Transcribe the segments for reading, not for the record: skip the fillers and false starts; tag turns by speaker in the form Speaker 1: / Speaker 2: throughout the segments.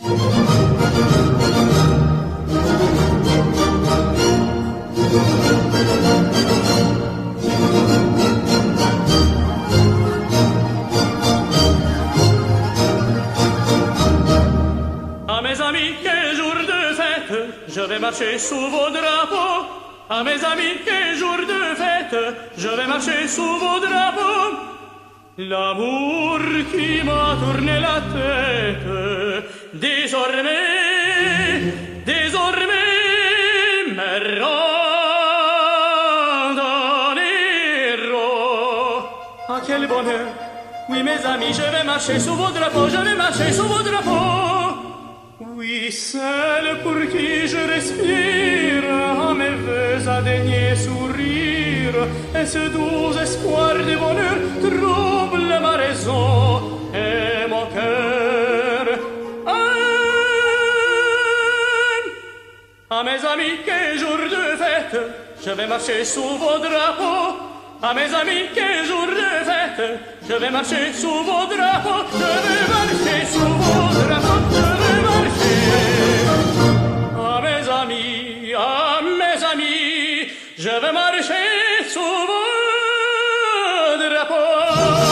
Speaker 1: À mes amis, quel jour de fête, je vais marcher sous vos drapeaux. À mes amis, quel jour de fête, je vais marcher sous vos drapeaux. L'amour qui m'a tourné la tête, désormais me rend en héros. Ah, quel bonheur! Oui, mes amis, je vais marcher sous vos drapeaux, je vais marcher sous vos drapeaux. Oui, celle pour qui je respire, à mes voeux a daigné sourire, et ce doux espoir de bonheur trouble ma raison et mon cœur. À mes amis, quel jour de fête, je vais marcher sous vos drapeaux. À mes amis, quel jour de fête, je vais marcher sous vos drapeaux, je vais marcher sous vos drapeaux, je vais marcher. À mes amis, je vais marcher sous vos drapeaux.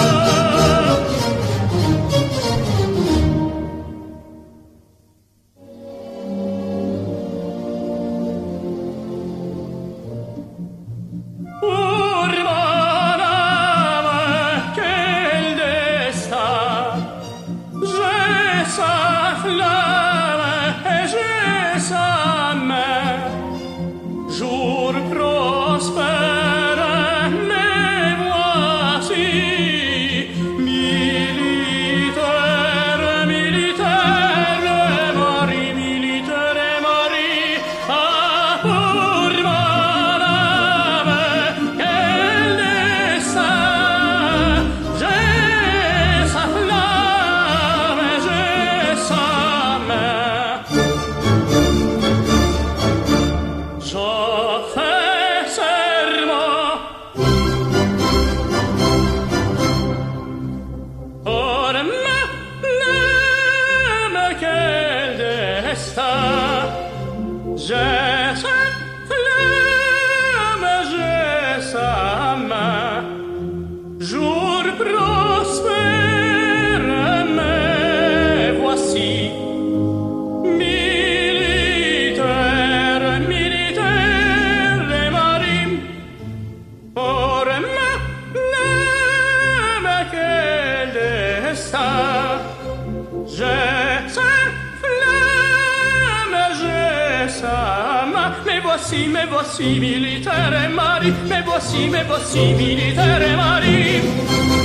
Speaker 2: Me voici militaire et mari, me voici militaire et mari.